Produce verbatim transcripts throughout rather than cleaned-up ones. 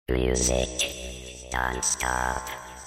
Music don't stop.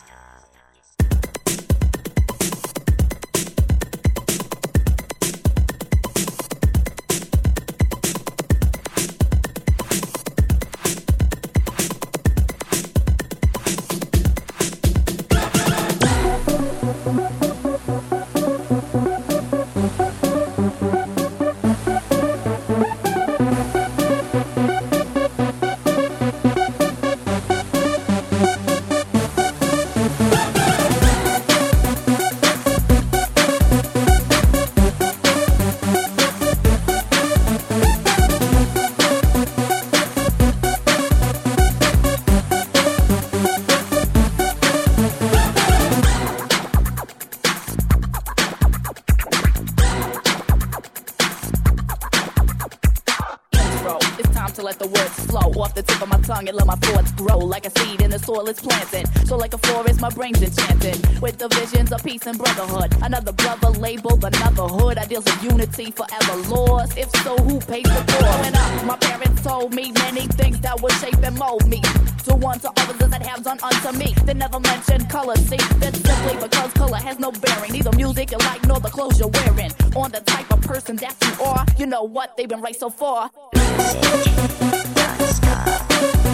To let the words flow off the tip of my tongue and let my thoughts grow like a seed in the soil it's planted. So like a forest, my brain's enchanted with the visions of peace and brotherhood. Another brother labeled another hood. Ideals of unity forever lost. If so, who pays the bill? When up, my parents told me many things that would shape and mold me to one to others that have done unto me. They never mentioned color. See, that's simply because color has no bearing. Neither music you like nor the clothes you're wearing. On the type of person that you are, you know what? They've been right so far. Don't stop.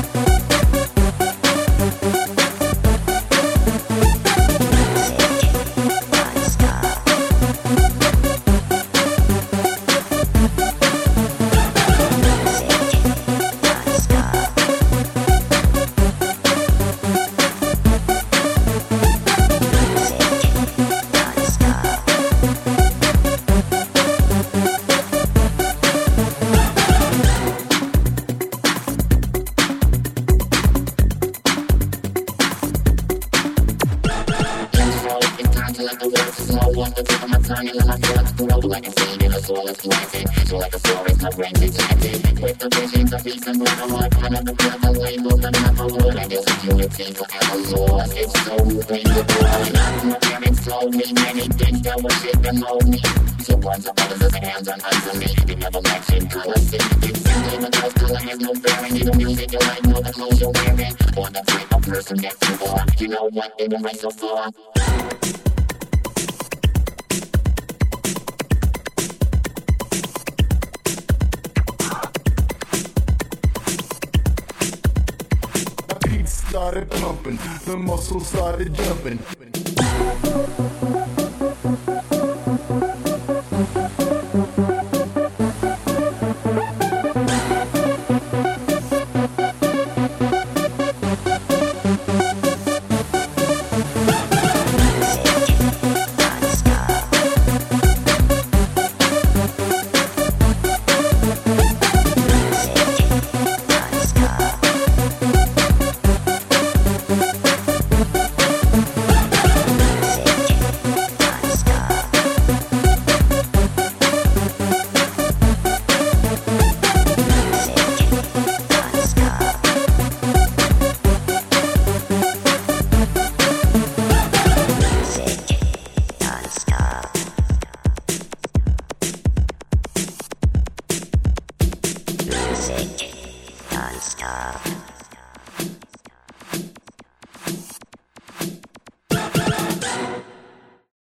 Let the words flow off the tip of my tongue and let my thoughts grow like a seed in the soil is planted. So like a forest, my brain's enchanted with the visions of peace and brotherhood. Another brother labeled another hood. Ideals of unity forever lost. If so, who pays the bill? And after my parents told me many things that would shape and mold me to ones of others as hands on unto me. They never mentioned color. See, it's simply because color has no bearing. Neither music you like nor the clothes you're wearing. Or the type of person that you are. You know what? They've been right so far. Started pumping, the muscles started jumping. Don't stop.